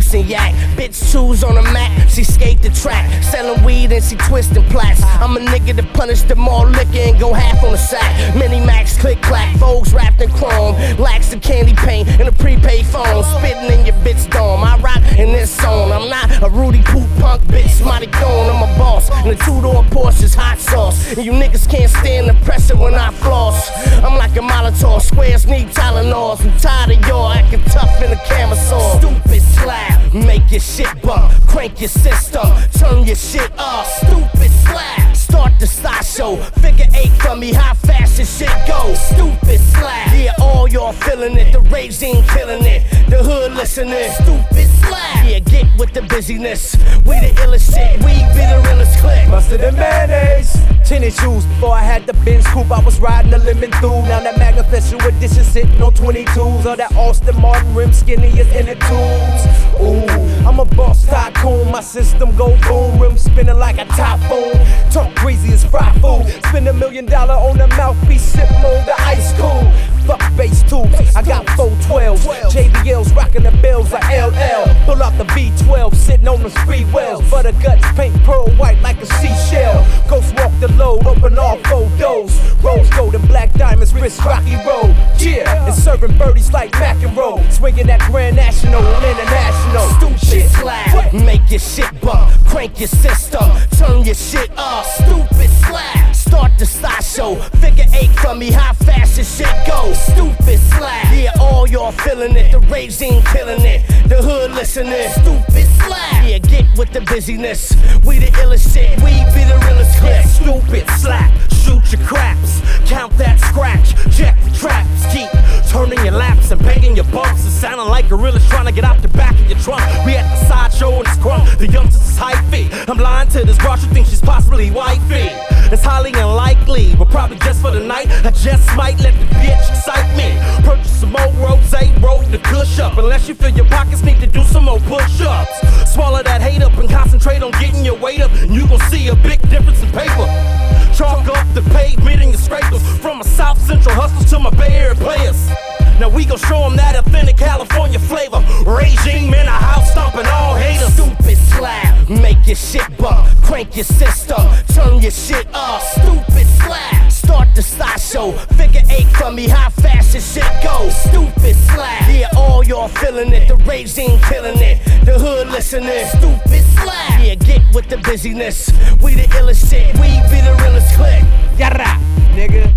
juice and yak. Bitch choose on the mat, she skate the track. Selling weed and she twisting plats. I'm a nigga to punish the more liquor and go half on the sack. Mini Max click clack, Vogue's wrapped in chrome. Lax the candy paint and a prepaid phone. Spitting in your bitch dome, I rock in this zone. I'm not a Rudy Poop punk bitch, mighty gone. I'm a boss, and the two-door Porsche's hot sauce. And you niggas can't stand the pressure when I floss. I'm like a Molotov, squares need Tylenols. I'm tired of y'all acting tough in the camera saw. Stupid slap, make your shit bump, crank your system, turn your shit up. Stupid slap, start the sideshow, figure 8 for me, how fast this shit goes. Stupid slap, yeah, all y'all feeling it, the regime killing it, the hood listening. Stupid slap, yeah, get with the busyness, we the illest shit, we be the realest clique. Mustard and mayonnaise, tinted shoes. Before I had the Benz coupe, I was riding a lemon through. Now that Magna Special Edition sitting on 22s, or that Austin Martin rim skinny is in the tubes. Ooh, I'm a boss tycoon, my system go boom, rim spinning like a typhoon. Talk crazy as fried food, spend $1 million on the mouthpiece, sip mode, the ice cool. Fuck bass tubes, I got 412s, JBLs rocking the bells like LL. Pull out the V12, sitting on the street wells. Butter guts, paint pearl white like a seashell. Ghost walk the load, open all 4 doors. Rose gold and black diamonds, wrist rocky road. Yeah, and serving birdies like Mac and Roll. Swinging that Grand National and International. Stupid slap, make your shit bump, crank your system, turn your shit up. Stupid slap, start the sideshow, figure 8 for me, how fast this shit goes. Stupid slap, yeah, all y'all feeling it, the regime killing it, the hood listening. Stupid slap, yeah, get with the busyness, we the illest shit, we be the realest clique. Stupid slap, shoot your craps, count that scratch, check the traps, keep turning your laps and banging your bumps and sounding like gorillas trying to get out the back of your trunk. We at the sideshow and it's crunk, the youngsters is hypey. I'm lying to this girl, she thinks she's possibly wifey. It's highly unlikely, but probably just for the night, I just might let the bitch excite me. Purchase some more rosé, roll the kush up, unless you feel your pockets need to do some more push-ups. Swallow that hate up and concentrate on getting your weight up, and you gon' see a big difference in paper. Chalk up the pavement and your scrapers, from my South Central hustlers to my Bay Area players. Now we gon' show them that authentic California flavor. Regime in the house, stomping all haters. Stupid slap, make your shit bump, crank your system, turn your shit up. Stupid slap, start the sideshow, figure 8 for me, how fast this shit goes. Stupid slap, yeah, all y'all feeling it, the regime killing it, the hood listening. Stupid slap, yeah, get with the busyness, we the illest shit, we be the realest clique. Yara, nigga.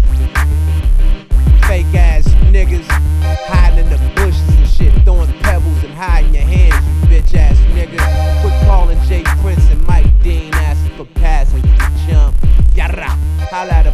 Fake ass niggas hiding in the bushes and shit, throwing pebbles and hiding your hands, you bitch ass nigga. Quit calling Jay Prince and Mike Dean asking for passing, you jump. Yara, holla at